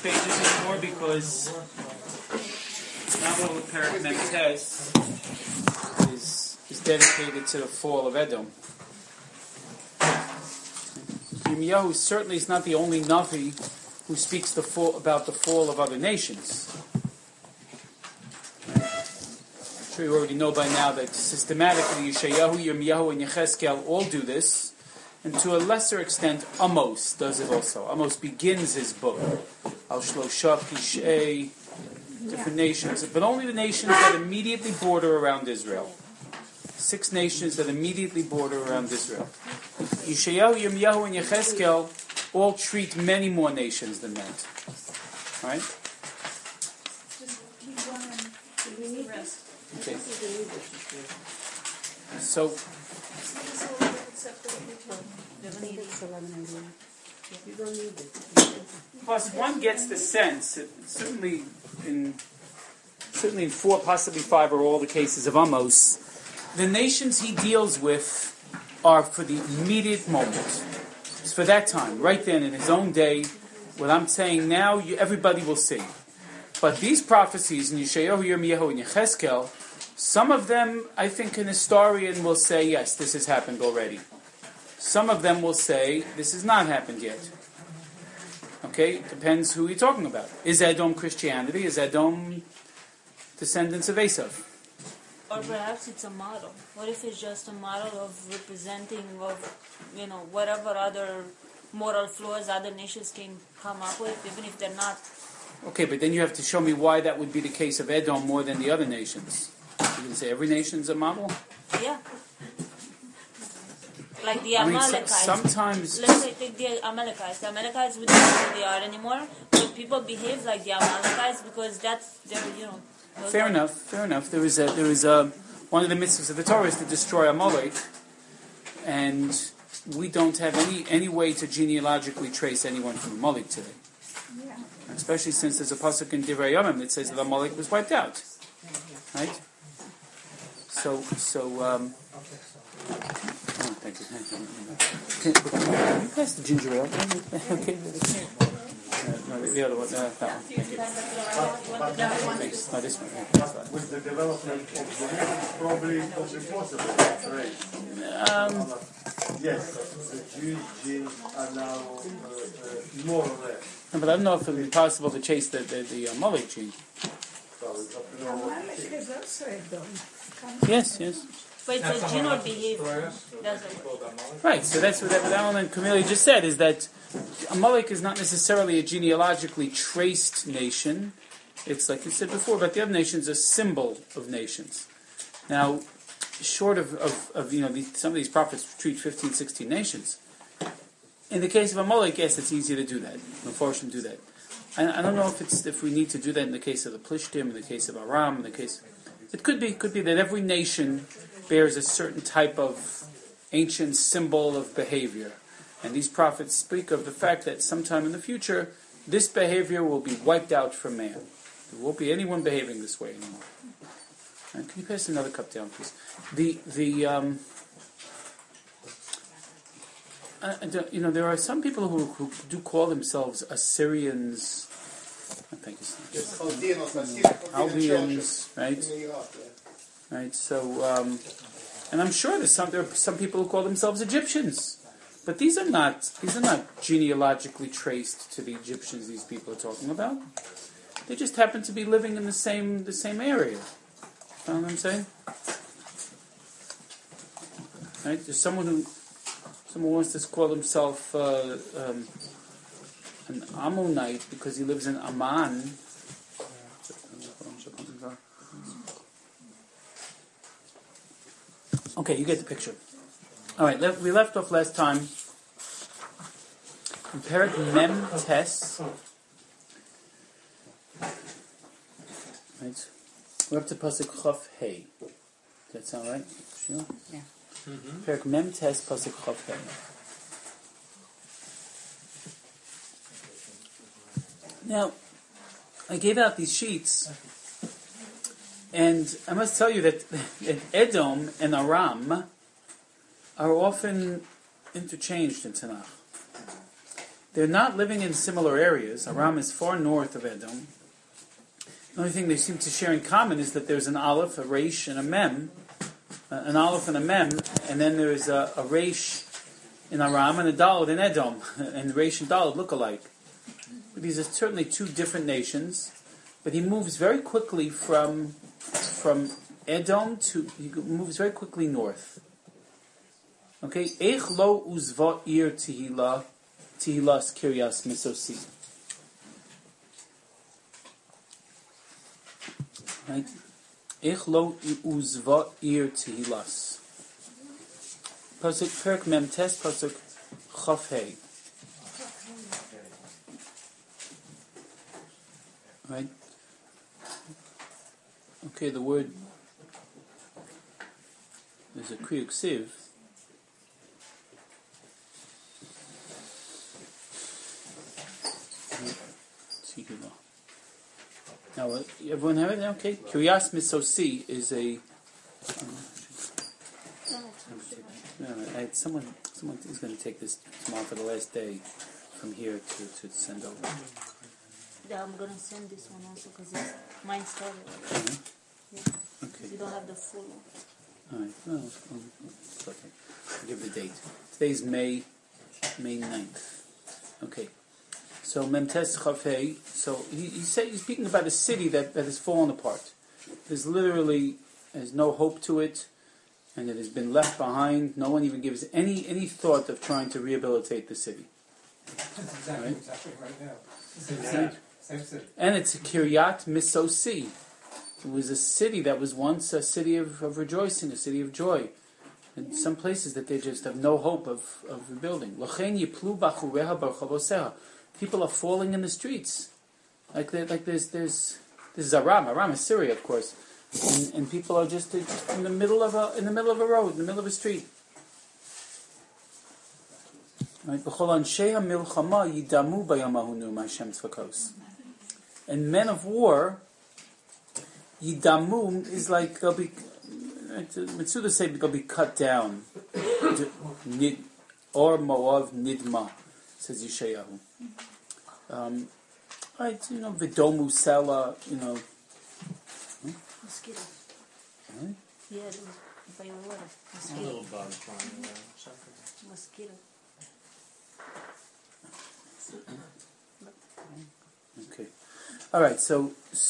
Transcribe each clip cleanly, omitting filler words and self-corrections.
pages anymore because not all the Perek Mem Tes is dedicated to the fall of Edom. Yirmiyahu certainly is not the only Navi who speaks about the fall of other nations. I'm sure you already know by now that systematically Yeshayahu, Yirmiyahu, and Yechezkel all do this, and to a lesser extent Amos does it also. Amos begins his book, Al Shlosha Kishei, different nations, but only the nations that immediately border around Israel. 6 nations that immediately border around Israel. Yeshayahu, Yirmiyahu, and Yechezkel all treat many more nations than that. Right? Okay. So, plus one gets the sense, certainly in 4, possibly 5 are all the cases of Amos, the nations he deals with are for the immediate moment. It's for that time, right then in his own day. What I'm saying now, everybody will see. But these prophecies in Yeshayahu, Yirmiyahu, and Yechezkel, some of them, I think an historian will say, yes, this has happened already. Some of them will say, this has not happened yet. Okay, it depends who you're talking about. Is Edom Christianity? Is Edom descendants of Esav? Or perhaps it's a model. What if it's just a model of representing of, whatever other moral flaws other nations can come up with, even if they're not. Okay, but then you have to show me why that would be the case of Edom more than the other nations. You can say every nation's a model? Yeah. Like the Amalekites. Sometimes... Let's say take the Amalekites. The Amalekites, we don't know who they are anymore, but people behave like the Amalekites because that's their, Fair enough. There is one of the mitzvahs of the Torah is to destroy Amalek, and we don't have any way to genealogically trace anyone from Amalek today. Yeah. Especially since there's a pasuk in Divrei Yomim that says that Amalek was wiped out, right? So. Thank you. Can you pass the ginger ale? Okay. No, the other one. That one. Thank you. Thanks. No, this one. Yeah. With the development of the world, probably it was impossible, right? Yes, the Jewish genes are now more or less. No, but I don't know if it would be possible to chase the Amalek gene. Amalek is also Edom. Yes. But it's a gene or behavior. Right, so that's what Alan and Camille just said, is that Amalek is not necessarily a genealogically traced nation. It's, like you said before, but the other nations are a symbol of nations. Now, short of some of these prophets treat 15, 16 nations. In the case of Amalek, yes, it's easy to do that. Unfortunately, do that. I don't know if we need to do that in the case of the Plishtim, in the case of Aram, in the case... It could be that every nation bears a certain type of ancient symbol of behavior. And these prophets speak of the fact that sometime in the future, this behavior will be wiped out from man. There won't be anyone behaving this way anymore. Can you pass another cup down, please? There are some people who do call themselves Assyrians. Thank you. Chaldeans, right? Right. So, and I'm sure there are some people who call themselves Egyptians, but these are not genealogically traced to the Egyptians. These people are talking about. They just happen to be living in the same area. You know what I'm saying? Right? There's someone wants to call himself an Ammonite because he lives in Amman. Okay, you get the picture. All right, we left off last time in Perek Mem Tes. Right, we're up to pasuk Chaf Hey. Does that sound right? Sure. Yeah. Perek Mem Tes pasuk Chaf Hey. Now, I gave out these sheets, and I must tell you that Edom and Aram are often interchanged in Tanakh. they're not living in similar areas. Aram is far north of Edom. The only thing they seem to share in common is that there's an aleph, a resh, and a mem. An aleph and a mem, and then there's a resh in Aram and a daled in Edom. And resh and daled look alike. But these are certainly two different nations. But he moves very quickly from Edom he moves very quickly north. Okay, Eich lo uzva ir tihilas kiryas misosi. Right? Eich lo uzva ir tihilas. Pasuk Perk Mem Tes Pasuk Chaf Hey. Right? Okay, the word, there's a kriyuk siv. Now, everyone have it? Okay. Kiryas Misosi is a. Someone is going to take this tomorrow for the last day from here to send over. Yeah, I'm gonna send this one also because mine started. Mm-hmm. Yeah. Okay. You don't have the full one. All right. Well, it's okay. I'll give the date. Today's May 9th. Okay. So Memtes Chafei. So he's speaking about a city that has fallen apart. There's no hope to it, and it has been left behind. No one even gives any thought of trying to rehabilitate the city. That's exactly what's happening right now. Same city. And it's a Kiryat Misosi. It was a city that was once a city of rejoicing, a city of joy. In some places that they just have no hope of rebuilding. People are falling in the streets. Like there's Aram. Aram is Syria, of course. And people are just in the middle of a road, in the middle of a street. Right? And men of war, Yidamu is like they'll be. Mitsuda said they'll be cut down. Or Moav Nidma, says Yeshayahu. Right, Vidomu Sela, Mosquito. Right? Yeah, by your water. A Mosquito. little bug flying around. Mosquito. Okay. All right. So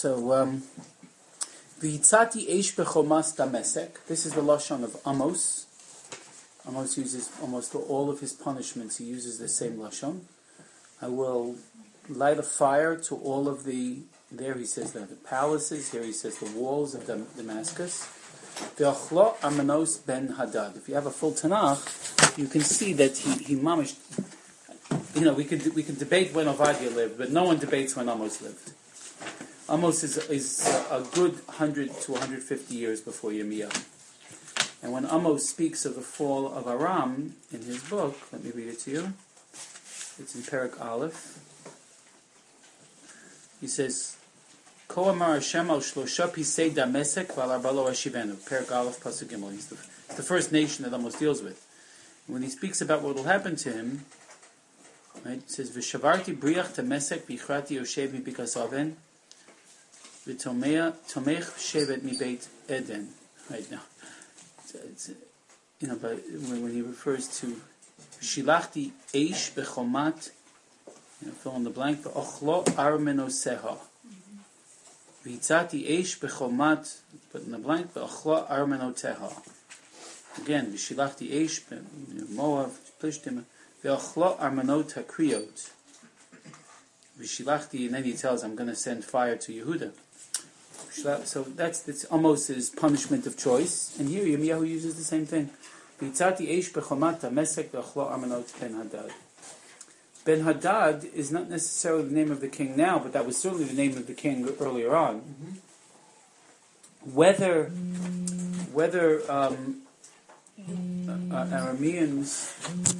V'yitzati eish bechomas damesek. This is the lashon of Amos. Amos uses almost all of his punishments. He uses the same lashon. I will light a fire to all of the. There he says the palaces. Here he says the walls of Damascus. Ve'achlo Armanos ben Hadad. If you have a full Tanakh, you can see that he mamish. We can debate when Ovadia lived, but no one debates when Amos lived. Amos is a good 100 to 150 years before Yirmiyahu. And when Amos speaks of the fall of Aram in his book, let me read it to you. It's in Perek Aleph. He says, Ko amar Hashem al shlosha pisei damesek v'al arbalo ashivenu. Perek Aleph Pasuk Gimel. It's the first nation that Amos deals with. And when he speaks about what will happen to him, right, it says, V'shavarti briach damesek v'ichrati yoshev mibikas aven v'tomech shevet mi beit Eden. Right now. But when he refers to Shilachti Eish Bechomat, fill in the blank, Ochlo Armenoseha. Vitzati Eish Bechomat, put in the blank, Ochlo Armenoteha. Again, Shilachti Eish Moav, Plishtim, Ochlo Armenot HaKriyot. Vishilachti, and then he tells, I'm going to send fire to Yehuda. So that's almost his punishment of choice. And here Yirmiyahu uses the same thing. Ben Hadad is not necessarily the name of the king now, but that was certainly the name of the king earlier on. Mm-hmm. Whether Arameans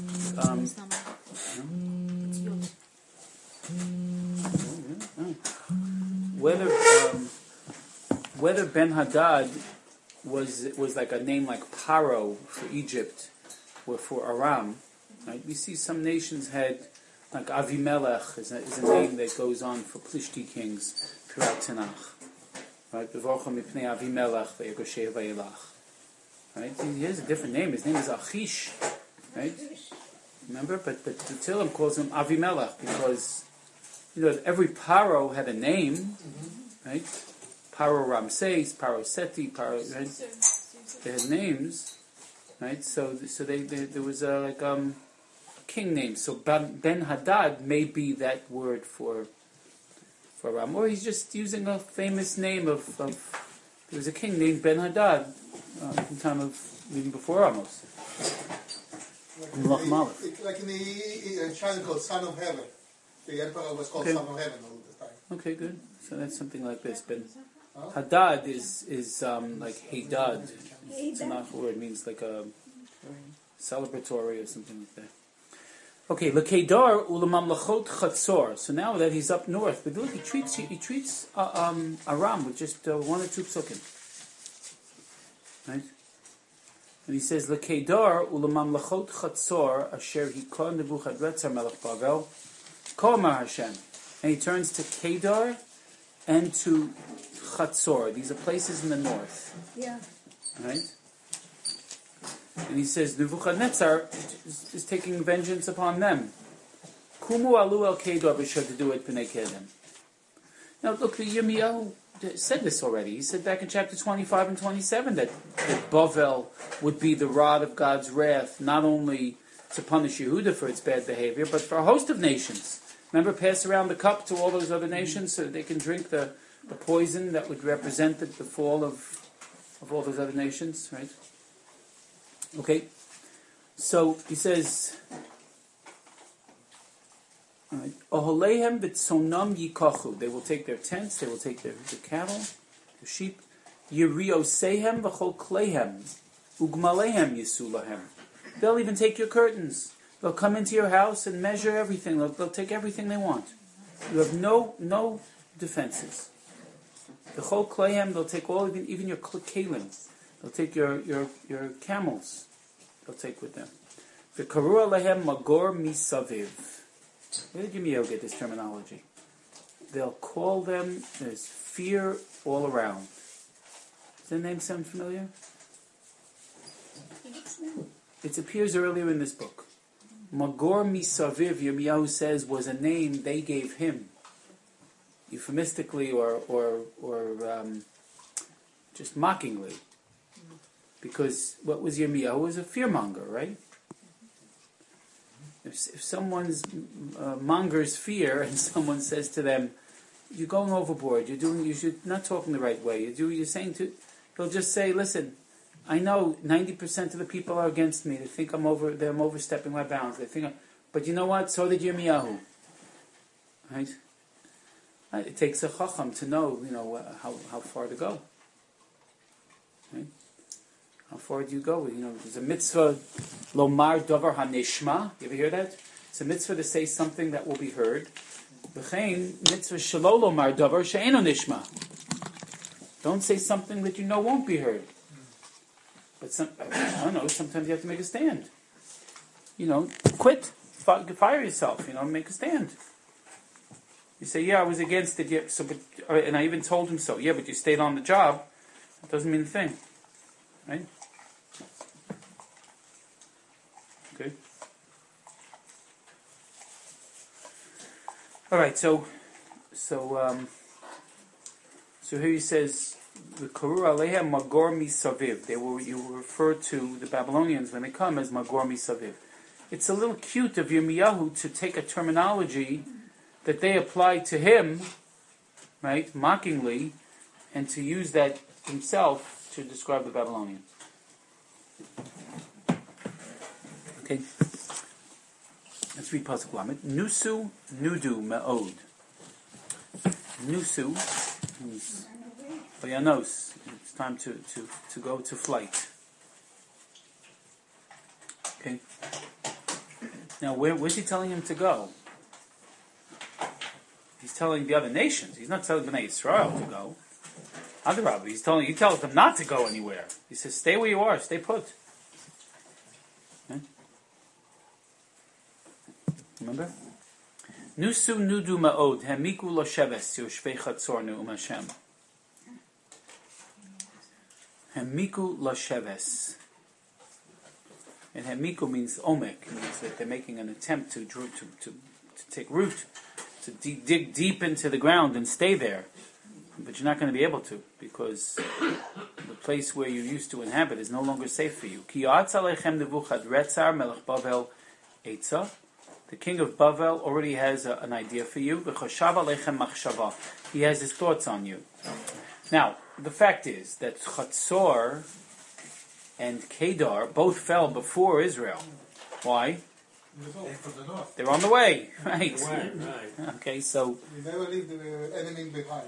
whether Ben Hadad was like a name like Paro for Egypt or for Aram, right? We see some nations had Like Avimelech is a name that goes on for Plishti kings throughout Tanakh. Right? B'vorcha mipnei Avimelech ve'yegoshev va'elach. Right? He has a different name. His name is Achish. Right? Remember? But the Tehillim calls him Avimelech because every Paro had a name. Right? Paro Ramses, Paro Seti, Paro. Right? They had names. Right? So there was a king name. So Ben Hadad may be that word for Ram, or he's just using a famous name of there was a king named Ben Hadad in time of even before Amos. Like in the China called Son of Heaven. The emperor was called Son of Heaven all the time. Okay, good. So that's something like this. Ben Hadad is like Hadad. It's a Tanakh word. It means like a celebratory or something like that. Okay, Lekedar ulamamlachot chatzor. So now that he's up north, but look, he treats Aram with just one or two psukim, right? And he says Lekedar ulamamlachot chatzor asher hikon Nebuchadrezzar melech Bavel Kol Hashem, and he turns to Kedar and to Chatzor. These are places in the north. Yeah. Right? And he says, Nebuchadnezzar is taking vengeance upon them. Kumu alu el Kedar b'shar to do it b'nei Kedem. Now look, the Yirmiyahu said this already. He said back in chapter 25 and 27 that Bavel would be the rod of God's wrath, not only to punish Yehuda for its bad behavior, but for a host of nations. Remember, pass around the cup to all those other nations so that they can drink the poison that would represent the fall of all those other nations, right? Okay, so he says, Oholehem v'tzonam yikachu. They will take their tents, they will take their cattle, their sheep. Yiriosehem v'chol kleihem ugmalehem yisulahem. They'll even take your curtains. They'll come into your house and measure everything. They'll take everything they want. You have no defenses. The chol kleihem, they'll take all, even your kalim. They'll take your camels. They'll take with them. V'karu alehem magor misaviv. Where did Yirmiyahu get this terminology? They'll call them, there's fear all around. Does that name sound familiar? It appears earlier in this book. Magor misaviv, Yirmiyahu says, was a name they gave him. Euphemistically or just mockingly. Because what was Yirmiyahu? Was a fearmonger, right? If someone's mongers fear and someone says to them, "You're going overboard. You're not talking the right way. You're saying to," he'll just say, "Listen, I know 90% of the people are against me. They think I'm overstepping my bounds. But you know what? So did Yirmiyahu, right? It takes a chacham to know, how far to go. Right? How far do you go? There's a mitzvah, lomar davar hanishma. You ever hear that? It's a mitzvah to say something that will be heard. V'chein mitzvah shelo lomar davar she'eno nishma. Don't say something that you know won't be heard. But I don't know. Sometimes you have to make a stand. Quit, fire yourself. Make a stand. You say, "Yeah, I was against it." Yeah, and I even told him so. Yeah, but you stayed on the job. That doesn't mean a thing, right? Okay. All right. So here he says, "The Karur Aleha Magor Misaviv." You will refer to the Babylonians when they come as Magor Misaviv. It's a little cute of Yirmiyahu to take a terminology that they applied to him, right, mockingly, and to use that himself to describe the Babylonians. Okay. Let's read Pasuk Lamed. Nusu nudu me'od. Nusu means Vayanos. It's time to go to flight. Okay. Now, where's he telling him to go? He's telling the other nations. He's not telling Bnei Israel to go. Adarabah, he tells them not to go anywhere. He says, "Stay where you are. Stay put." Okay? Remember? Nusu nudu ma'od, hemiku lo sheves, yoshvei chatzor ne'um Hashem. Hemiku lo sheves. And hemiku means omek, it means that they're making an attempt to take root, to dig deep into the ground and stay there. But you're not going to be able to, because the place where you used to inhabit is no longer safe for you. Ki ya'atz aleichem Nebuchadrezzar melech Bavel Eitzah. The king of Bavel already has an idea for you. V'choshav aleichem machshava. He has his thoughts on you. Now, the fact is that Chatzor and Kedar both fell before Israel. Why? They're on the way, right? Okay, so You never leave the enemy behind.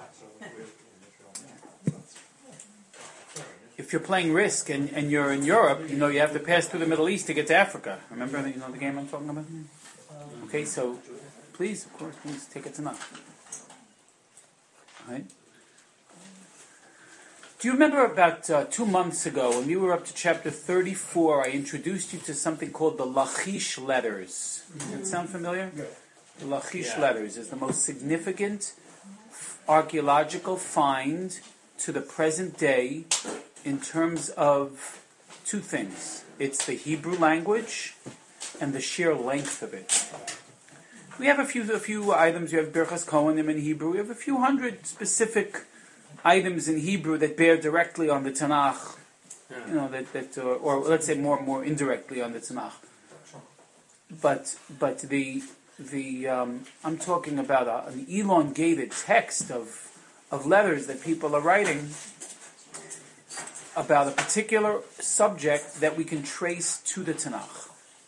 if you're playing Risk and you're in Europe, you have to pass through the Middle East to get to Africa. Remember, the game I'm talking about? Okay, so please, of course, please take it tonight. Right? Do you remember about 2 months ago when we were up to chapter 34, I introduced you to something called the Lachish letters? Does that sound familiar? Yeah. The Lachish letters is the most significant archaeological find to the present day in terms of two things. It's the Hebrew language and the sheer length of it. We have a few items. You have Birchas Kohanim in Hebrew. We have a few hundred specific items in Hebrew that bear directly on the Tanakh, or let's say more indirectly on the Tanakh. But the I'm talking about an elongated text of letters that people are writing about a particular subject that we can trace to the Tanakh.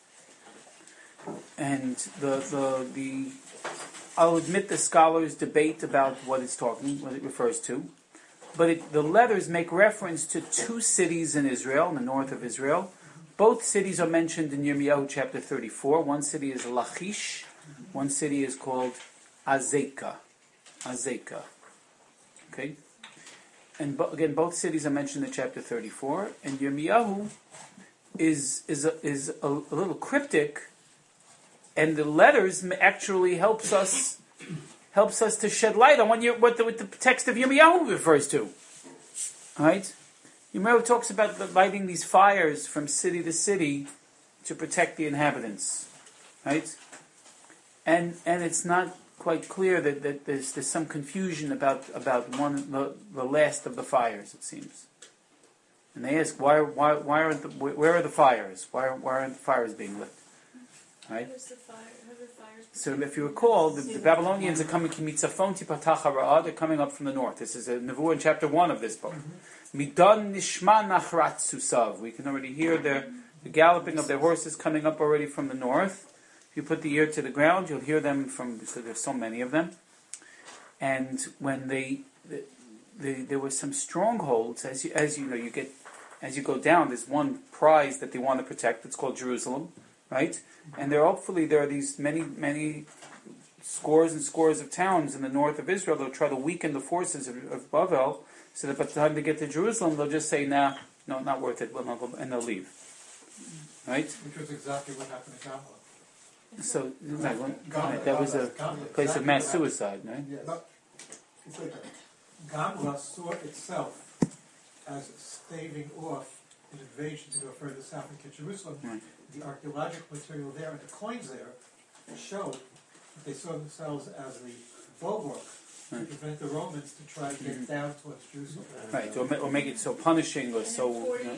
And the I'll admit the scholars debate about what it refers to, but the letters make reference to two cities in Israel, in the north of Israel. Both cities are mentioned in Yirmiyahu chapter 34. One city is Lachish, one city is called Azekah. Okay? And again, both cities are mentioned in chapter 34. And Yirmiyahu is a little cryptic, and the letters actually helps us to shed light on what the text of Yirmiyahu refers to. All right? Yirmiyahu talks about lighting these fires from city to city to protect the inhabitants. Right? And it's not quite clear that there's some confusion about the last of the fires, it seems. And they ask where are the fires? Why aren't the fires being lit? Right? So if you recall, the Babylonians are coming. They're coming up from the north. This is a nevuah in chapter 1 of this book. Midan nishma nachrat susav. We can already hear the galloping of their horses coming up already from the north. If you put the ear to the ground, you'll hear them so there's so many of them. And when there were some strongholds, as you go down, there's one prize that they want to protect. It's called Jerusalem, right? And there are these many scores and scores of towns in the north of Israel. They'll try to weaken the forces of Bavel, so that by the time they get to Jerusalem, they'll just say, no, not worth it, and they'll leave. Right? Which was exactly what happened to Gamla. So, that was a place of mass suicide, right? Yes. Gamla saw itself as staving off an invasion to go further south into Jerusalem. Right. The archaeological material there and the coins there showed that they saw themselves as the bulwark to prevent the Romans to try to get down towards Jerusalem. Right, or make it so punishing or so.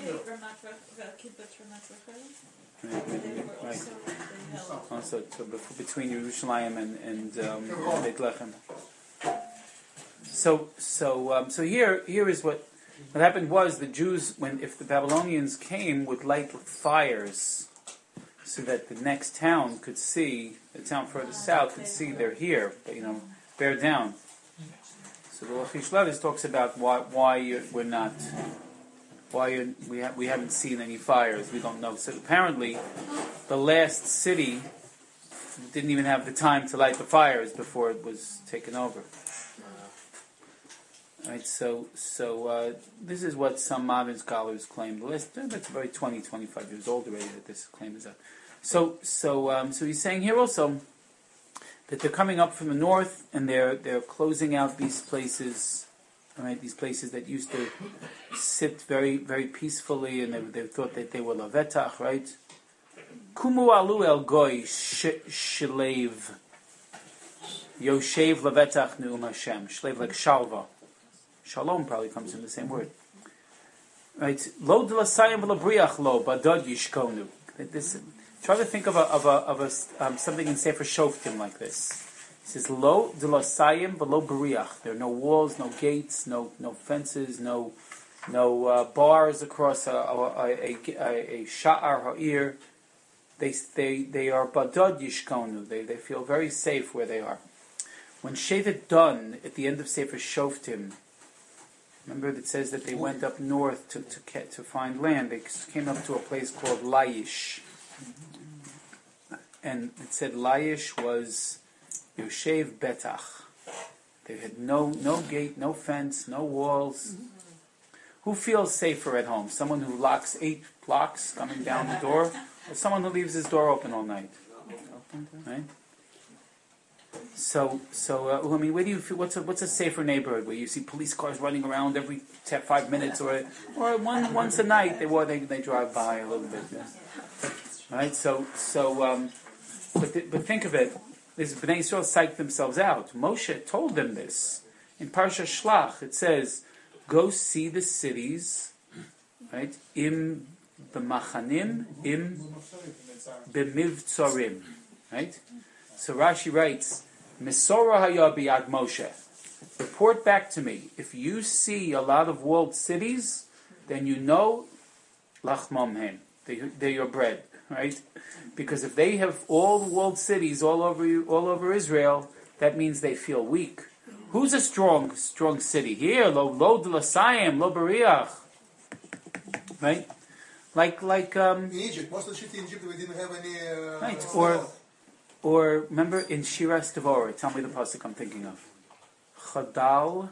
Right. Also, between Yerushalayim and Beit Lechem. So here is what happened was the Jews, if the Babylonians came, would light fires so that the next town could see, the town further south could see they're here, bear down. So the Lachish letters talks about why we haven't seen any fires. We don't know. So apparently, the last city didn't even have the time to light the fires before it was taken over. Right, so this is what some modern scholars claim. That's about 20-25 years old already that this claim is up. So he's saying here also that they're coming up from the north and they're closing out these places, right? These places that used to sit very, very peacefully, and they thought that they were lavetach, right? Kumu alu el goy shlev yoshev lavetach neum Hashem. Shlev like shalva. Shalom probably comes from the same word, right? Lo d'lasayim v'labriach lo badod yishkonu. Try to think of something in Sefer Shoftim like this. It says lo d'lasayim v'lo bariach. There are no walls, no gates, no fences, no bars across a sha'ar ha'ir. They are badod yishkonu. They feel very safe where they are. When Shevet Dan at the end of Sefer Shoftim, remember it says that they went up north to find land. They came up to a place called Laish. And it said Laish was Yoshev Betach. They had no gate, no fence, no walls. Who feels safer at home? Someone who locks 8 locks coming down the door, or someone who leaves his door open all night? Right? So I mean, where do you feel? What's a safer neighborhood where you see police cars running around every 5 minutes, or once a night they drive by a little bit, yeah. Right? But think of it. This Bnei Yisrael psyched themselves out. Moshe told them this in Parsha Shlach. It says, "Go see the cities, right? Im b'machanim, im b'mivtzorim." Right? So Rashi writes, Mesora haya biyad Moshe. Report back to me. If you see a lot of walled cities, then you know lachmam hem. They're your bread, right? Because if they have all walled cities all over Israel, that means they feel weak. Who's a strong city? Here, lo d'lasayim, lo bariach. Right? Like in Egypt, most of the cities in Egypt we didn't have any. Right. Or remember in Shiras Devorah, tell me the pasuk I'm thinking of. Chadal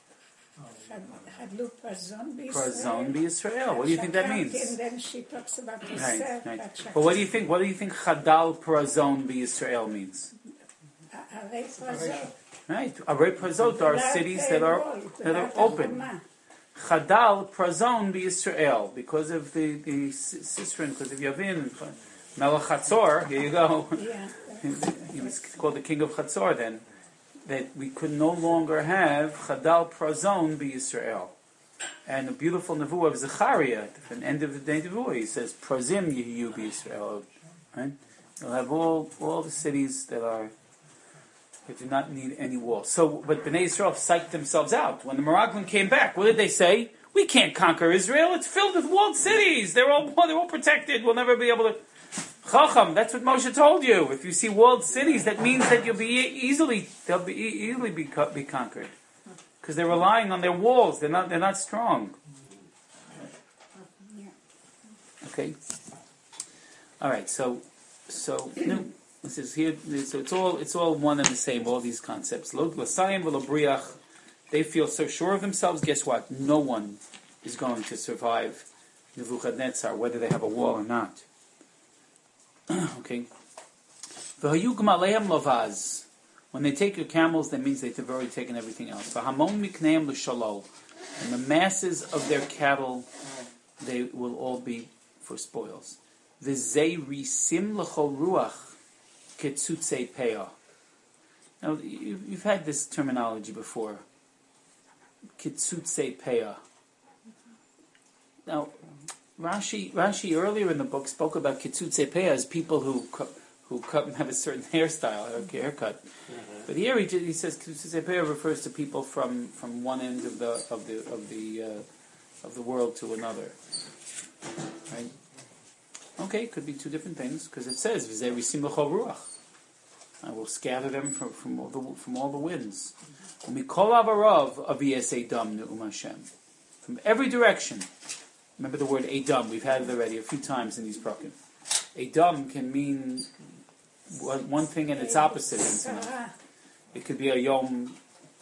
Prazon B'Yisrael. What do you think that means? And then she talks about right. But what do you think? What do you think Chadal Prazon B'Yisrael means? Right. Arei Prazot are cities that are open. Chadal Prazon B'Yisrael, because of the Sisran, because of Yavin, Melech Chatzor. Here you go. Yeah. He was called the king of Chatzor then. That we could no longer have Chadal Prazon B'Yisrael. And the beautiful nevuah of Zechariah, at the end of the day nevuah, he says, Prazim Yehiyu B'Yisrael. Right? You'll have all the cities that do not need any walls. But Bnei Yisrael psyched themselves out. When the Meraglim came back, what did they say? We can't conquer Israel. It's filled with walled cities. They're all protected. We'll never be able to. Chacham, that's what Moshe told you. If you see walled cities, that means that they'll be easily conquered, because they're relying on their walls. They're not strong. Okay. All right. So this is here. So it's all one and the same. All these concepts. Lo l'sayim v'lo briach. They feel so sure of themselves. Guess what? No one is going to survive Nebuchadnezzar, whether they have a wall or not. Okay. V'hayu g'maleim lavaz. When they take your camels, that means they've already taken everything else. V'hamon mikneim l'shalol. And the masses of their cattle, they will all be for spoils. V'zei risim l'chol ruach ketzutzei peah. Now, you've had this terminology before. Ketzutzei peah. Now, Rashi earlier in the book spoke about Ketzutzei peah as people who cut and have a certain hairstyle, a haircut. Mm-hmm. But here he says Ketzutzei peah refers to people from one end of the world to another. Right? Okay, it could be two different things, because it says V'zei risim l'chol ruach. I will scatter them from all the winds. Umikol avarav aviyes Edom ne'um Hashem. From every direction. Remember the word Edom. We've had it already a few times in these prakim. Edom can mean one thing and its opposite. It could be a yom,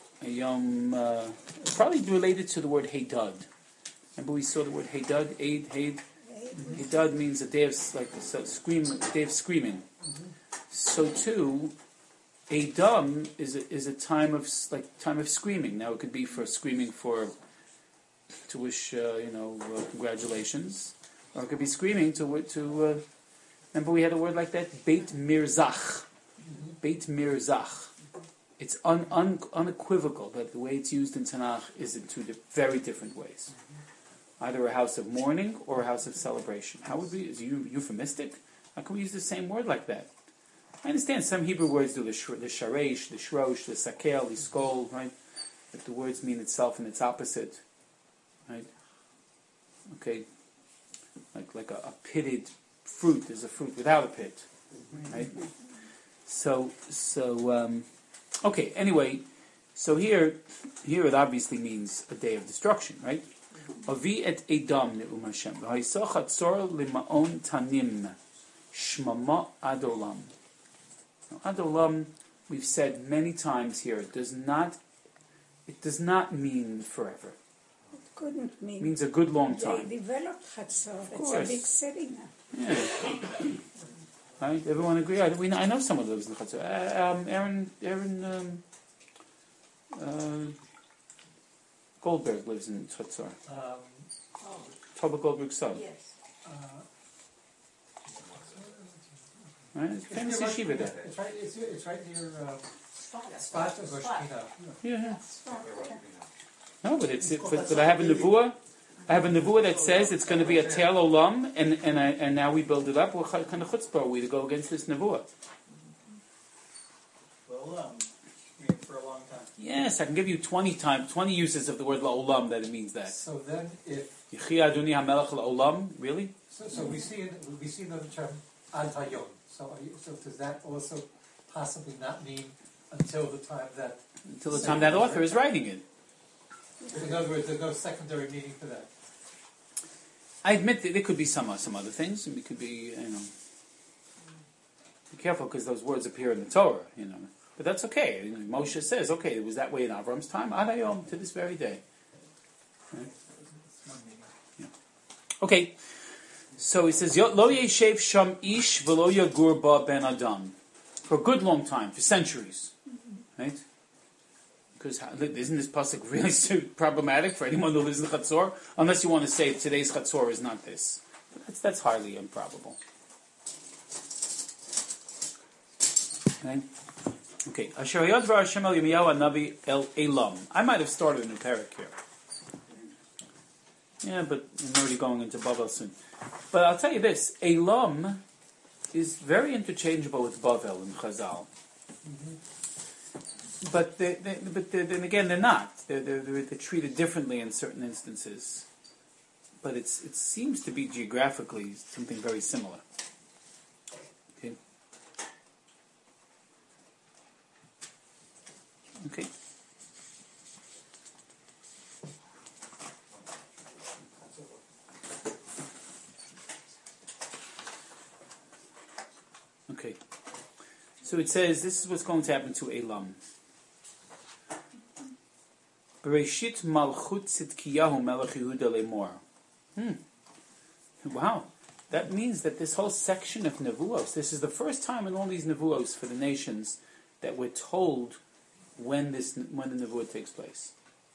probably related to the word Heydad. Remember we saw the word Heydad, Heid. Heydad means a day of screaming. So too, Edom is a time of screaming. Now it could be for screaming to wish congratulations, or it could be screaming to remember we had a word like that, Beit Mirzach. Beit Mirzach. It's unequivocal that the way it's used in Tanakh is in two very different ways. Either a house of mourning or a house of celebration. How would we? Is it euphemistic? How can we use the same word like that? I understand some Hebrew words do the sharesh, the shrosh, the sakel, the skol, right? If the words mean itself and its opposite, right? Okay, like a pitted fruit is a fruit without a pit, right? So okay. Anyway, so here it obviously means a day of destruction, right? Avi et Edom ne'um Hashem. V'haisach hatzor limaon tanim shmama adolam. Adolam, we've said many times here, it does not mean forever. It couldn't mean. It means a good long time. They developed Chatzor. It's a big city now. Yeah. Right? Everyone agree? I know someone who lives in Chatzor. Aaron Goldberg lives in Chatzor. Toba Goldberg's son. Yes. Right? It's famous yeshiva there. It's right near Sfat of Rosh Hashanah. Yeah. No, but but I have a nevuah. I have a nevuah that says it's going to be a tel olam, and now we build it up. What kind of chutzpah are we to go against this nevuah? Well, for a long time. Yes, I can give you 20 uses of the word la'olam that it means that. So then, if Yechi Adoni HaMelech la'olam, really? so we see the term ad hayom. So does that also possibly not mean until the time that author is writing it? In other words, there's no secondary meaning for that. I admit that there could be some other things, and we could be, be careful because those words appear in the Torah, But that's okay. Moshe says, okay, it was that way in Avram's time, ad hayom, to this very day. Right? Yeah. Okay. So he says, Lo yeshev sham ish v'lo yagur ba ben adam. For a good long time, for centuries. Right? Because isn't this pasuk really problematic for anyone who lives in Chatzor? Unless you want to say today's Chatzor is not this. But that's highly improbable. Okay. Asher yadvar Hashem el Yirmiyahu Hanavi el Elam. I might have started a new parak here. Yeah, but I'm already going into Bavel soon. But I'll tell you this, Elam is very interchangeable with Bavel in Chazal. Mm-hmm. But then again, they're not. They're treated differently in certain instances. But it seems to be geographically something very similar. Okay. Okay. Okay. So it says this is what's going to happen to Elam. Bereshit Malchut Tzidkiyahu Melech Yehuda Lemor. Wow. That means that this whole section of Nevuos, this is the first time in all these Nevuos for the nations that we're told when the Nevuah takes place.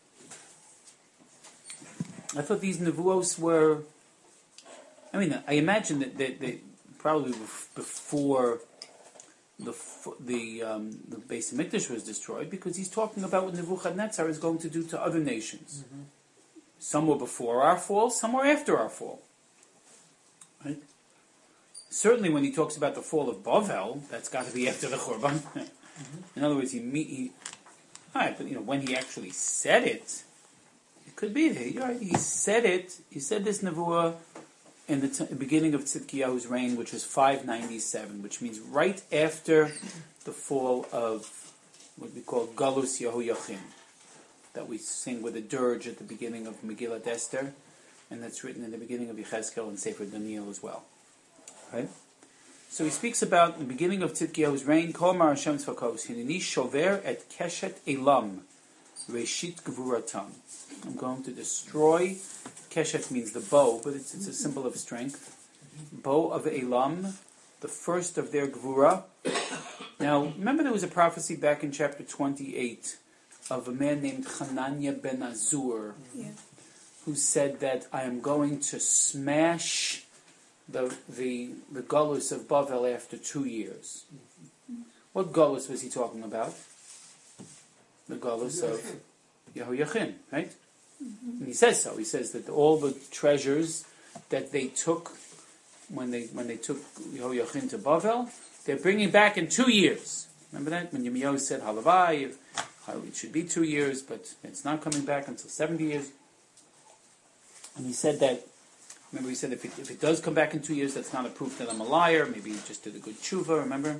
I thought these Nevuos were, I imagine that they probably before the Beis Hamikdash was destroyed, because he's talking about what Nebuchadnezzar is going to do to other nations. Mm-hmm. Some were before our fall, some were after our fall. Right? Certainly, when he talks about the fall of Bavel, that's got to be after the Churban. In other words, but when he actually said it, it could be there. You're right. He said it. He said this Nevuah in the beginning of Tzidkiyahu's reign, which was 597, which means right after the fall of what we call Galus Yehoyachim, that we sing with a dirge at the beginning of Megillat Esther, and that's written in the beginning of Yechezkel and Sefer Daniel as well. Right? So he speaks about the beginning of Tzidkiyahu's reign, Kol Mar Hashem Tzvakos, Hineni Shover et Keshet Elam, Reshit Gvuratam. I'm going to destroy. Keshet means the bow, but it's a symbol of strength. Bow of Elam, the first of their Gvura. Now, remember there was a prophecy back in chapter 28 of a man named Hananiah ben Azur, who said that I am going to smash the Golus of Bavel after 2 years. What Golus was he talking about? The Golus of Yehoiachin, right? And he says so. He says that all the treasures that they took when they took Yehoiachin to Bavel, they're bringing back in 2 years. Remember that? When Yirmiyahu said, Halavai, it should be 2 years, but it's not coming back until 70 years. And he said that, remember he said if it does come back in 2 years, that's not a proof that I'm a liar. Maybe he just did a good tshuva, remember?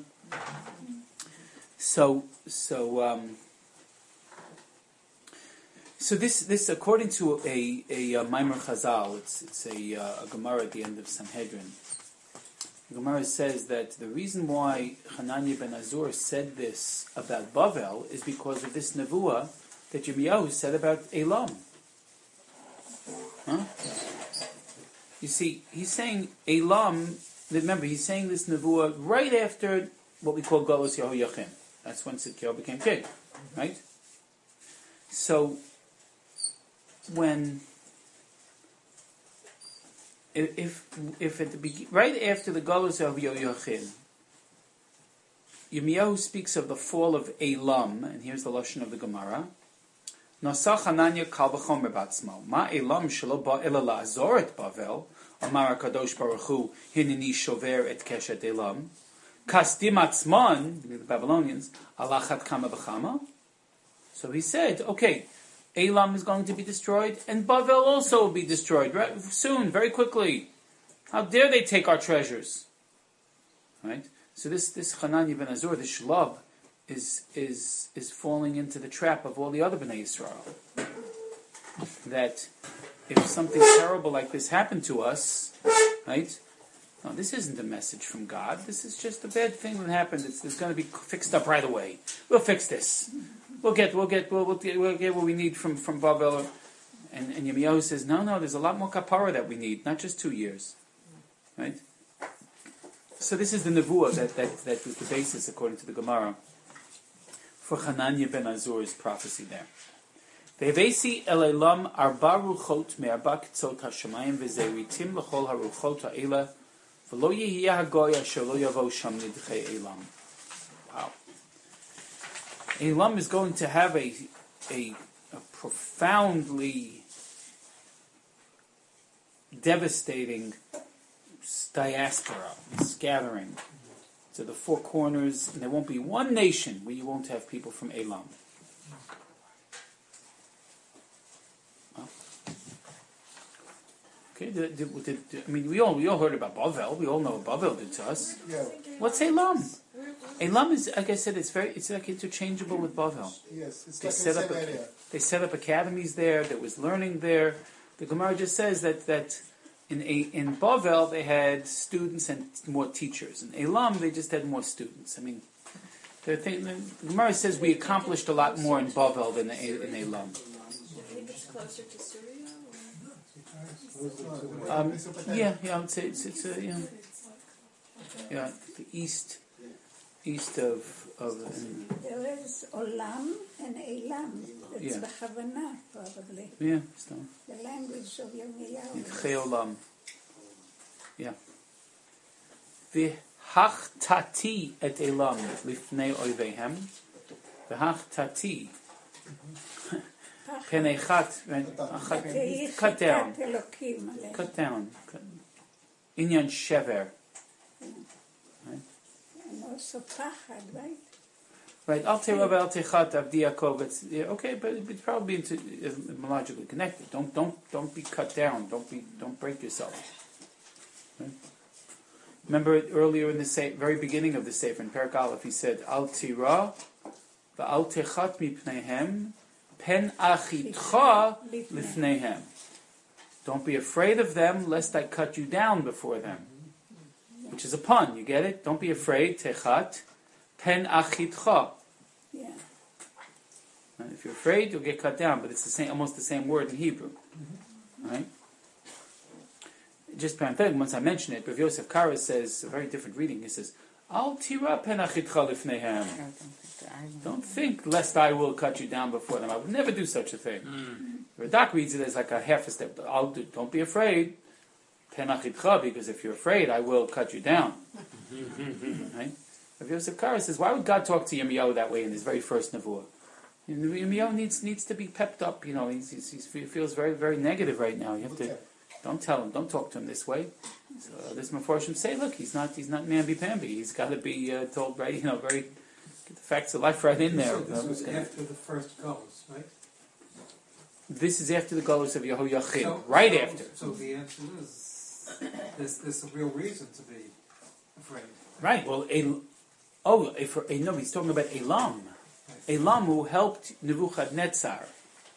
So this according to a Maimar Chazal, it's a Gemara at the end of Sanhedrin. The Gemara says that the reason why Hananiah ben Azur said this about Bavel is because of this nevuah that Yirmiyahu said about Elam. Huh? You see, he's saying Elam. Remember, he's saying this nevuah right after what we call Golus Yehoiachin. That's when Tzidkiyahu became king, right? So when if at the right after the Golus of Yehoiachin, Yirmiyahu speaks of the fall of Elam, and here's the lashon of the Gemara. Nasach Hananiah kal b'chomer batzmo. Ma Elam shelo ba ela la'azor et Bavel. Amar HaKadosh Baruch Hu hineni shover et keshet Elam. Kasdim atzman, the Babylonians, alachat kama b'chama. So he said, okay, Elam is going to be destroyed, and Bavel also will be destroyed right, soon, very quickly. How dare they take our treasures? Right? So this Hananiah ben Azur, this shlab, is falling into the trap of all the other Bnei Yisrael. That if something terrible like this happened to us, right? No, this isn't a message from God. This is just a bad thing that happened. It's going to be fixed up right away. We'll fix this. We'll get what we need from Bavel. And Yirmiyahu says, no, there's a lot more kapara that we need, not just 2 years. Right? So this is the nevuah that was the basis, according to the Gemara, for Hananiah ben Azur's prophecy there. Ve'evesi el Elam arba ruchot me'arba kitzot hashamayim v'zeritim l'chol haruchot ha'ela v'lo yehiyah hagoy asher lo yavo sham nidchei Elam. Wow. Elam is going to have a profoundly devastating diaspora, scattering to the four corners, and there won't be one nation where you won't have people from Elam. Well, okay, I mean, we all heard about Bavel. We all know what Bavel did to us. Yeah. What's Elam? Elam is, like I said, it's like interchangeable with Bavel. Yes, it's They like set in up the same area. They set up academies there. There was learning there. The Gemara just says that in Bavel they had students and more teachers. In Elam they just had more students. I mean, the Gemara says we accomplished a lot more in Bavel than in Elam. Do you think it's closer to Syria? I would say it's the east of There is Olam and Elam. It's B'chavana, probably. so. The language of Yirmiyahu. Nidchei Olam. V'hachtati et Elam lifnei oivehem. V'hachtati. Penechat. Cut down. Cut down. Inyan shever. And also Pachad, right? Right, Al Teirav Al Techat Avdi Yaakov. It's okay, but it's probably etymologically connected. Don't be cut down. Don't break yourself. Right? Remember earlier in the very beginning of the Sefer in Perek Aleph, he said Al Tira va'Al Techat mipneihem pen achitcha lifneihem. Don't be afraid of them, lest I cut you down before them. Which is a pun. You get it? Don't be afraid. Techat. Pen achitcha. Yeah. Right? If you're afraid, you'll get cut down, but it's almost the same word in Hebrew. Right? Just parenthetically, once I mention it, Rav Yosef Kara says a very different reading. He says, Al tira penachitcha lifnehem. Don't think lest I will cut you down before them. I would never do such a thing. Radak reads it as like a half a step. Don't be afraid. Penachitcha, because if you're afraid, I will cut you down. Right? Rav Yosef Karo says, why would God talk to Yirmiyahu that way in his very first nevuah? Yirmiyahu needs to be pepped up. He feels very, very negative right now. You have to. Don't tell him. Don't talk to him this way. So this Meforshim say, look, he's not mamby-pamby. He's got to be told right, very get the facts of life right in there. So this was after the first Galus, right? This is after the Galus of Yehoiachin, right after. So the answer is, there's a real reason to be afraid. Right. Well, he's talking about Elam. Elam who helped Nebuchadnezzar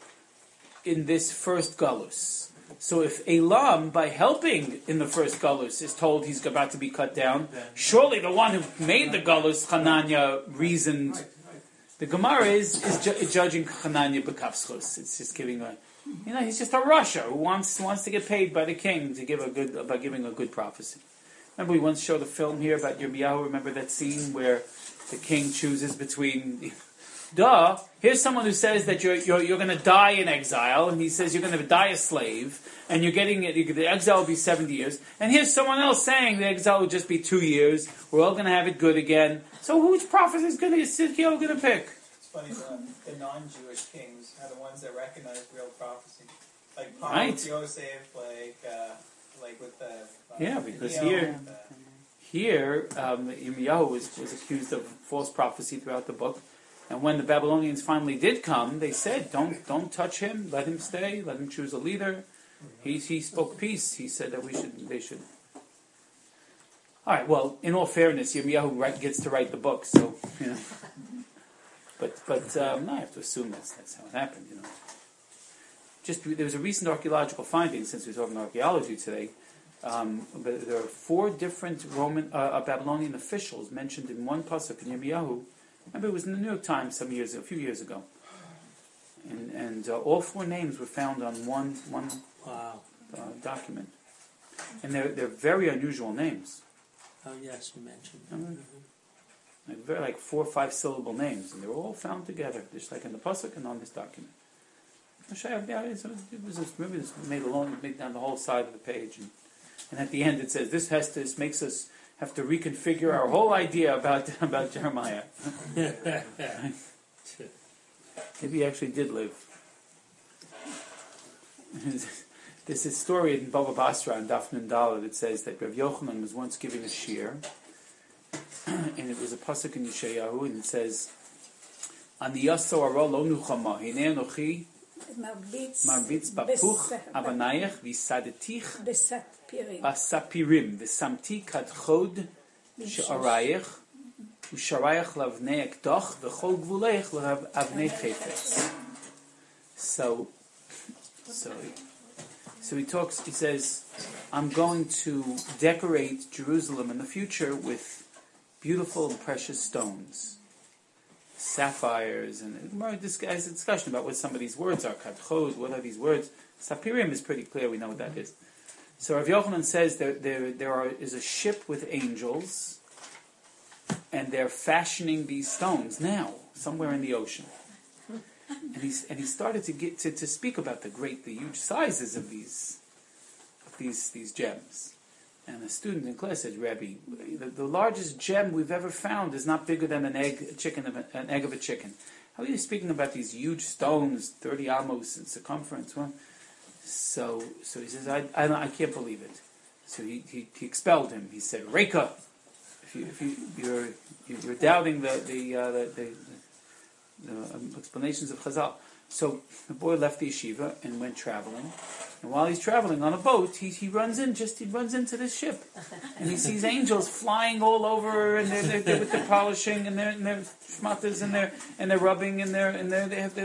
in this first Galus. So if Elam, by helping in the first Galus, is told he's about to be cut down, surely the one who made the Galus, Hananya, reasoned. Right. The Gemara is judging Hananya b'kafschus. It's just giving he's just a Russia who wants to get paid by the king by giving a good prophecy. Remember we once showed a film here about Yirmiyahu. Remember that scene where the king chooses between... Here's someone who says that you're going to die in exile, and he says you're going to die a slave, and the exile will be 70 years. And here's someone else saying the exile will just be 2 years. We're all going to have it good again. So which prophet is going to pick? It's funny, the non-Jewish kings are the ones that recognize real prophecy, like Right. Yosef, like with the because Daniel, here Yirmiyahu was accused of false prophecy throughout the book. And when the Babylonians finally did come, they said, "Don't touch him. Let him stay. Let him choose a leader." He spoke peace. He said that they should. All right. Well, in all fairness, Yirmiyahu gets to write the book, so But no, I have to assume that's how it happened. There was a recent archaeological finding, since we're talking archaeology today. But there are 4 different Babylonian officials mentioned in one pasuk in Yirmiyahu. Remember, it was in the New York Times a few years ago, and all 4 names were found on one document, and they're very unusual names. Oh yes, you mentioned. Like very 4 or 5 syllable names, and they were all found together, just like in the pasuk and on this document. Maybe this made down the whole side of the page, and at the end it says this makes us have to reconfigure our whole idea about Jeremiah. Maybe he actually did live. There's a story in Baba Basra and Daf Nun Daled that says that Rav Yochanan was once giving a shir, and it was a pasuk in Yeshayahu, and it says, "Ani yaso aro lo nuchama, hine anochi marbitz bapuch abanayach v'sadetich basapirim v'samti kadchod she'arayich u'sharayach lavnei ektoch v'chol gvuleich lavnei chefetz." So he says, I'm going to decorate Jerusalem in the future with beautiful and precious stones, sapphires, and this guy's a discussion about what some of these words are. Kadchod, what are these words? Sapirim is pretty clear, we know what that is. So Rav Yochanan says there is a ship with angels, and they're fashioning these stones now, somewhere in the ocean. And he started to get to speak about the huge sizes of these gems. And a student in class said, "Rebbe, the largest gem we've ever found is not bigger than an egg of a chicken. How are you speaking about these huge stones, 30 amos in circumference?" Well, so he says, I can't believe it. So he expelled him. He said, "Reka, if you're doubting the explanations of Chazal." So the boy left the yeshiva and went traveling. And while he's traveling on a boat, he runs into this ship, and he sees angels flying all over, and they're with their polishing and their shmatas and they're rubbing and they have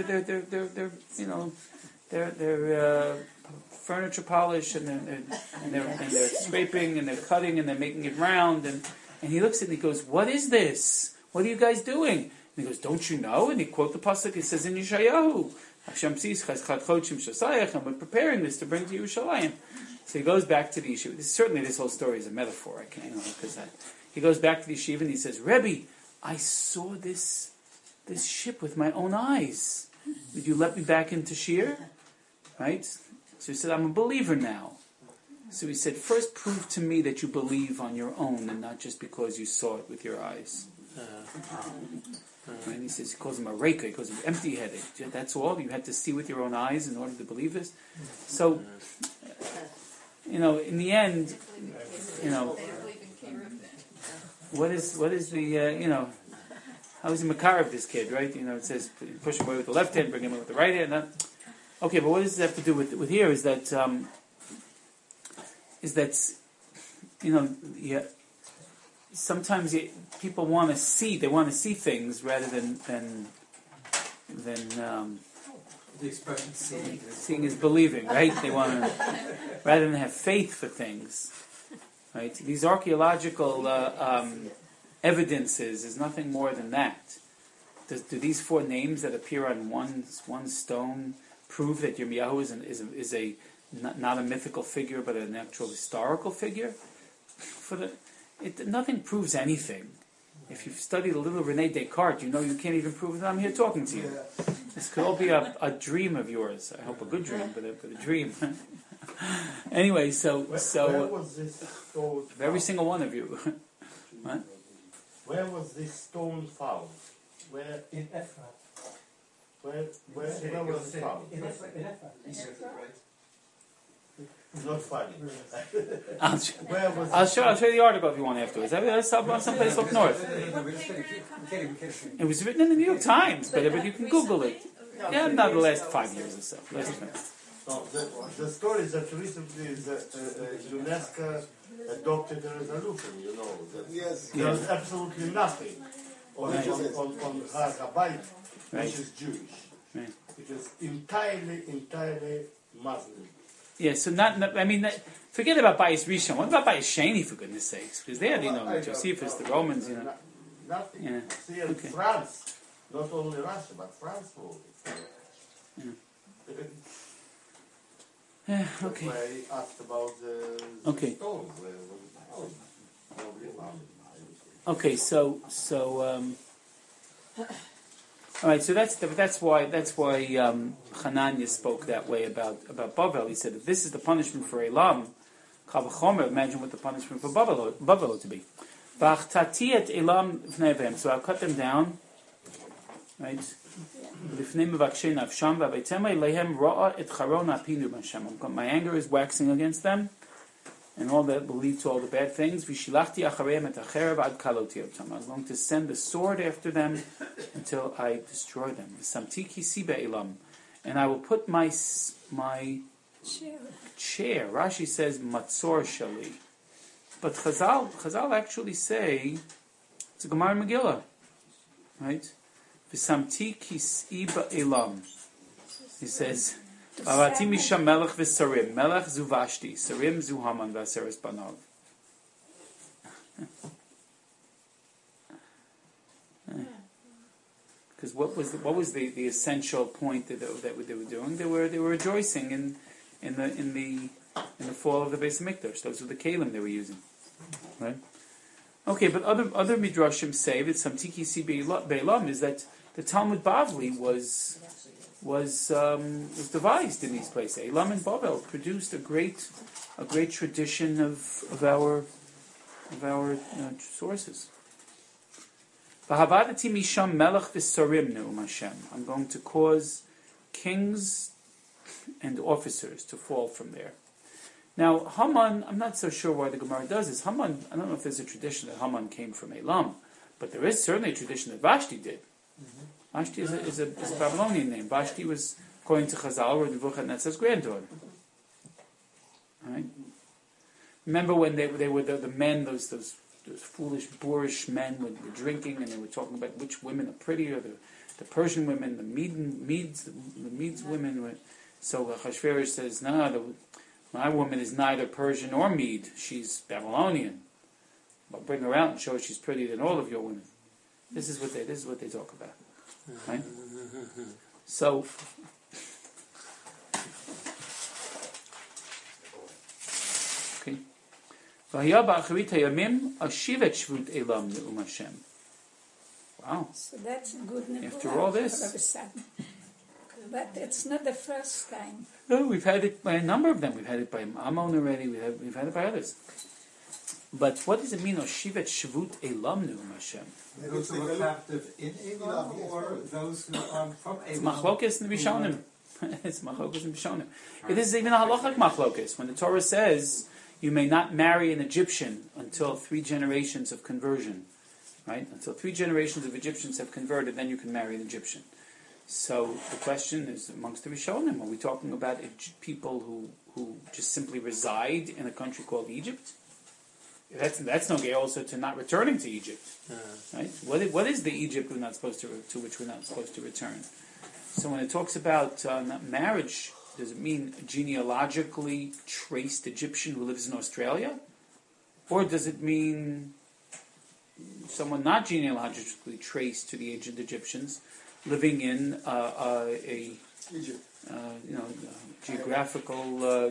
their furniture polish and they're scraping and they're cutting and they're making it round, and he looks at it and he goes, "What is this? What are you guys doing?" And he goes, "Don't you know?" And he quotes the pasuk. It says in Yeshayahu, "Hashem sees chadchodshim shasayach," and we're preparing this to bring to Yerushalayim. So he goes back to the issue. Certainly, this whole story is a metaphor. I can't, because he goes back to the yeshiva and he says, Rebbe, I saw this ship with my own eyes. Did you let me back into Shir? Right? So he said, I'm a believer now. So he said, first prove to me that you believe on your own and not just because you saw it with your eyes. And he says, he calls him a raker, he calls him empty-headed. That's all? You had to see with your own eyes in order to believe this? So, in the end, what is the, how is he makar of this kid, right? It says, push him away with the left hand, bring him away with the right hand. Okay, but what does this have to do with here is that, sometimes people want to see things rather than The expression seeing is believing, right? They want to, rather than have faith for things, right? These archaeological evidences is nothing more than that. Do these 4 names that appear on one stone prove that Yirmiyahu is not a mythical figure but an actual historical figure? Nothing proves anything. If you've studied a little Rene Descartes, you can't even prove that I'm here talking to you. This could all be a dream of yours. I hope a good dream, but a dream. Anyway, where was this stone found? every single one of you. What? Where was this stone found? Where in Ephraim. where was it found? In Ephraim. It's not funny. I'll show you the article if you want afterwards. That's someplace up north. It was written in the New York Times, but you can Google it. Yeah, not the last 5 years or so. No, the story that recently UNESCO adopted a resolution. Yes. There's absolutely nothing on Har HaBayit which is Jewish. Right. It is entirely Muslim. Yeah, so forget about Bayis Rishon. What about Bayis Sheni, for goodness sakes? Because there, Josephus, the Romans, Nothing. Yeah. See, in Okay. France, not only Russia, but France wrote it. Yeah, okay. Where he asked about the Okay. stone. Where was it found? Nobody found it. Okay, so all right. So that's why Hananiah spoke that way about Bavel. He said, if this is the punishment for Elam, Kal v'chomer, imagine what the punishment for Bavel ought to be. V'achtati et Elam v'nei. So I'll cut them down, right? My anger is waxing against them, and all that will lead to all the bad things. I'm going to send the sword after them until I destroy them. And I will put my chair. Rashi says matzor shali, but Chazal actually say it's a Gemara Megillah, right? V'samti kis'i ba'elam. He says, "Avati misham melech v'sarim, melech zu Vashti, sarim zu Haman v'aseres banav." Because what was the essential point that they were doing? They were rejoicing in the fall of the Beis Hamikdash. Those were the kelim they were using, right? Okay, but other midrashim say that samti kis'i ba'elam is that the Talmud Bavli was devised in these places. Elam and Bavel produced a great tradition of our sources. V'havadati misham melech v'sarim ne'um Hashem. I'm going to cause kings and officers to fall from there. Now Haman, I'm not so sure why the Gemara does this. Haman, I don't know if there's a tradition that Haman came from Elam, but there is certainly a tradition that Vashti did. Vashti is a Babylonian name. Vashti was, according to Chazal, Nebuchadnezzar's granddaughter. Right? Remember when they were the men, those foolish, boorish men were drinking, and they were talking about which women are prettier, the Persian women, the Medes women. So Achashverosh says, no, my woman is neither Persian nor Mede. She's Babylonian. But bring her out and show her she's prettier than all of your women. This is what they talk about. Right? So, okay. Wow. So that's good news. After all this. But it's not the first time. No, we've had it by a number of them. We've had it by Ammon already. We've had it by others. But what does it mean? Oshivet Shvut Elam Neum Hashem. Those who are captive in Elam, or those who are from Elam? It's Machlokes in the Rishonim. It's Machlokes in the Rishonim. It is even a halachic Machlokes. When the Torah says you may not marry an Egyptian until 3 generations of conversion, right? Until 3 generations of Egyptians have converted, then you can marry an Egyptian. So the question is, amongst the Rishonim, are we talking about people who just simply reside in a country called Egypt? That's no gay also to not returning to Egypt, right? What is the Egypt we're not supposed to which we're not supposed to return? So when it talks about marriage, does it mean a genealogically traced Egyptian who lives in Australia, or does it mean someone not genealogically traced to the ancient Egyptians, living in geographical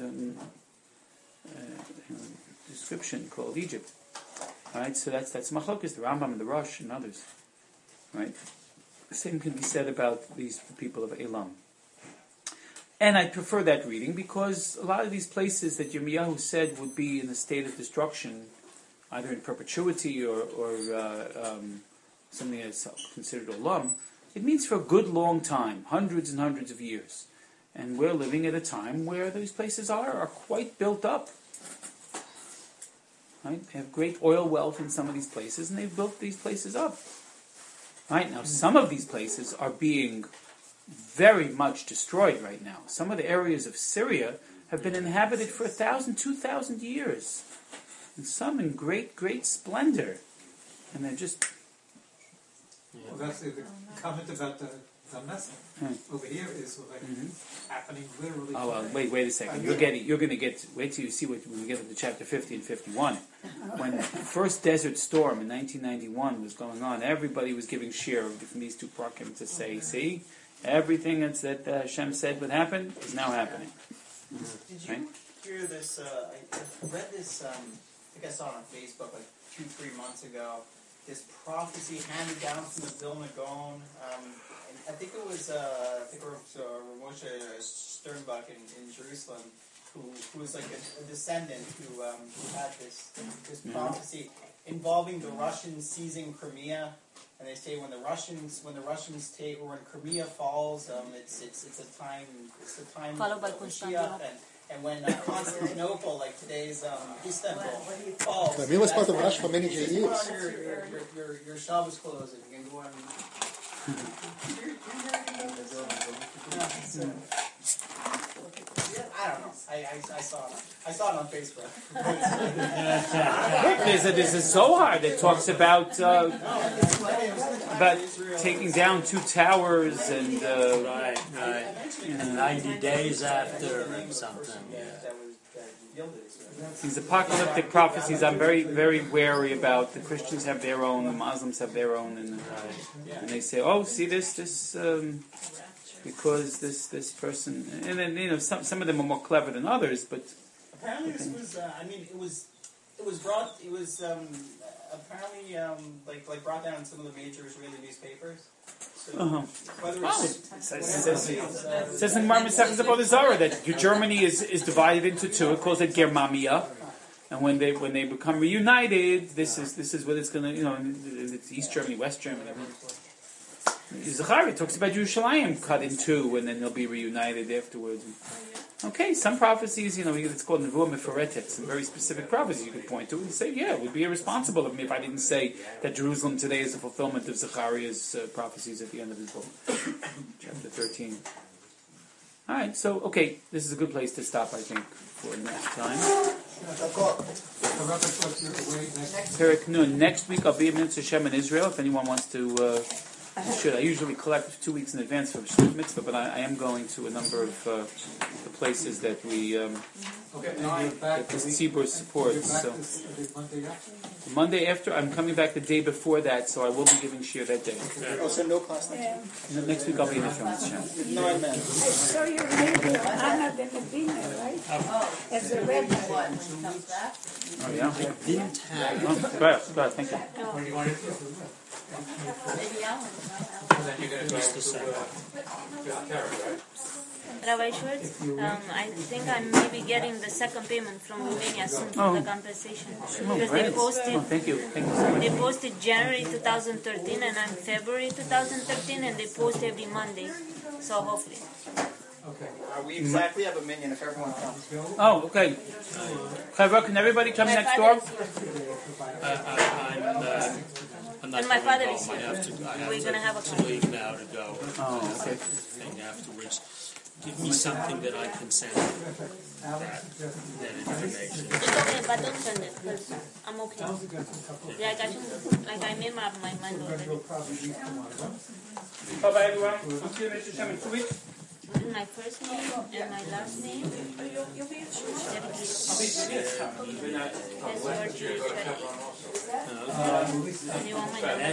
description called Egypt? All right, so that's Machlokes, the Rambam and the Rosh and others. Right, the same can be said about the people of Elam. And I prefer that reading because a lot of these places that Yirmiyahu said would be in a state of destruction, either in perpetuity or something that's considered Olam, it means for a good long time, hundreds and hundreds of years. And we're living at a time where these places are quite built up. Right? They have great oil wealth in some of these places, and they've built these places up. Right? Now, some of these places are being very much destroyed right now. Some of the areas of Syria have been inhabited for 1,000, 2,000 years. And some in great, great splendor. And they're just... Well, that's the comment about the message. Over here is happening literally. Oh, well, wait a second. You're going to get. Wait till you see when we get to chapter 50 and 51. When the first Desert Storm in 1991 was going on, everybody was giving shir from these two prakim to say, see, everything that Hashem said would happen is now happening. Did you hear this? I read this. I think I saw it on Facebook like 2-3 months ago. This prophecy handed down from the Vilna Gaon. I think it was Moshe Sternbuck in Jerusalem, who was like a descendant who had this prophecy involving the Russians seizing Crimea. And they say when the Russians take, or when Crimea falls, it's the time followed by Mashiach, and when Constantinople, like today's Istanbul, falls. Crimea was part of Russia for many years. Your Shabbos clothes, you can go on. I don't know. I saw it. I saw it on Facebook. There's a Zohar that talks about taking down 2 towers and 90 days after something. These apocalyptic prophecies, I'm very, very wary about. The Christians have their own, the Muslims have their own, and they say, "Oh, see this because this person," and then some of them are more clever than others, but apparently this was. It was brought. It was apparently brought down in some of the major Israeli newspapers. So whether it says in Gemara Masechtas Avodah Zarah that Germany is divided into 2. It calls it Germania, and when they become reunited, this is what it's going to. It's East Germany, West Germany. Zechariah talks about Yerushalayim cut in 2, and then they'll be reunited afterwards. Okay, some prophecies, it's called Nevuah Meferetet, some very specific prophecies you could point to and say, it would be irresponsible of me if I didn't say that Jerusalem today is a fulfillment of Zechariah's prophecies at the end of his book, chapter 13. All right, so, this is a good place to stop, I think, for next time. Next week I'll be in Mitzvah Hashem in Israel, if anyone wants to... I usually collect 2 weeks in advance for Shtut Mitzvah, but I am going to a number of the places that we that the Tzibur supports. So Monday after, I'm coming back the day before that, so I will be giving shir that day. Also no class Next week I'll be in Israel. I saw your video, Anna the Medina, right? As a rabbi. Oh, yeah? Didn't have. Oh, good, thank you. Just a second. Rabbi Schwartz, I think I'm maybe getting the second payment from Romania soon for the compensation. Because they posted, Thank you so much. they posted January 2013 and I'm February 2013 and they post every Monday. So hopefully. We exactly have a minion if everyone comes. Oh, okay. Chevra, can everybody come My next father door? is here. I'm not And my going father home. is I here. have to, We're gonna have a to leave now to go. Oh, okay. Thing afterwards. Give me something that I can send that information. It's okay, but don't send it because I'm okay. Yeah, I got you. Like I made my mind already. Bye-bye, everyone. I'll see you, Mr. Sherman, 2 weeks. My first name and my last name. You'll be in church. And you want my number?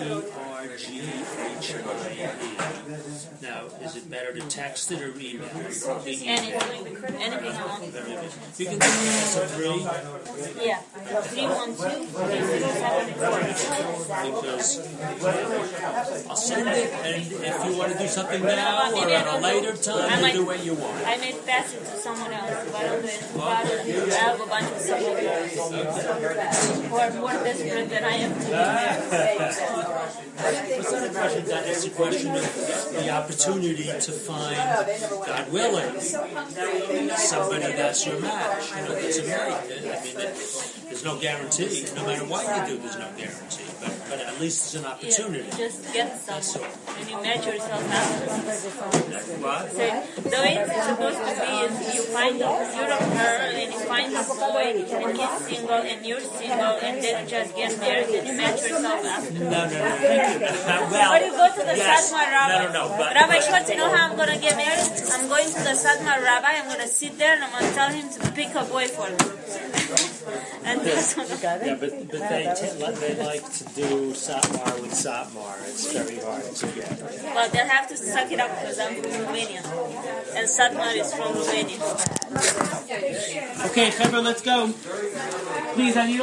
SERGHIE. Now, is it better to text it or email it? Anything I want. You can do it as a 3 Yeah. 312-374. because I'll send it, and if you want to do something now or at a later time, you do what you want. I may pass it to someone else. If I don't do it, probably I have a bunch of someone else who are more desperate than I am. It's a question of the opportunity to find, God willing, somebody that's your match. You know, that's a mate. I mean, there's no guarantee. No matter what you do, there's no guarantee. But at least it's an opportunity. Yeah, just get someone. When you match yourself after. What? So the way it's supposed to be is you find you're a girl and you find a boy and he's single and you're single and then just get married and you match yourself after. No. Well, Or you go to the yes. Satmar Rabbi. No. But, Rabbi Schwartz, you know how I'm going to get married? I'm going to the Satmar Rabbi, I'm going to sit there and I'm going to tell him to pick a boy for me. And that's what yeah, but they like to do Satmar with Satmar. It's very hard to get. Well, they'll have to suck it up because I'm from Romania. And Satmar is from Romania. Okay, Chevra, let's go. Please, I need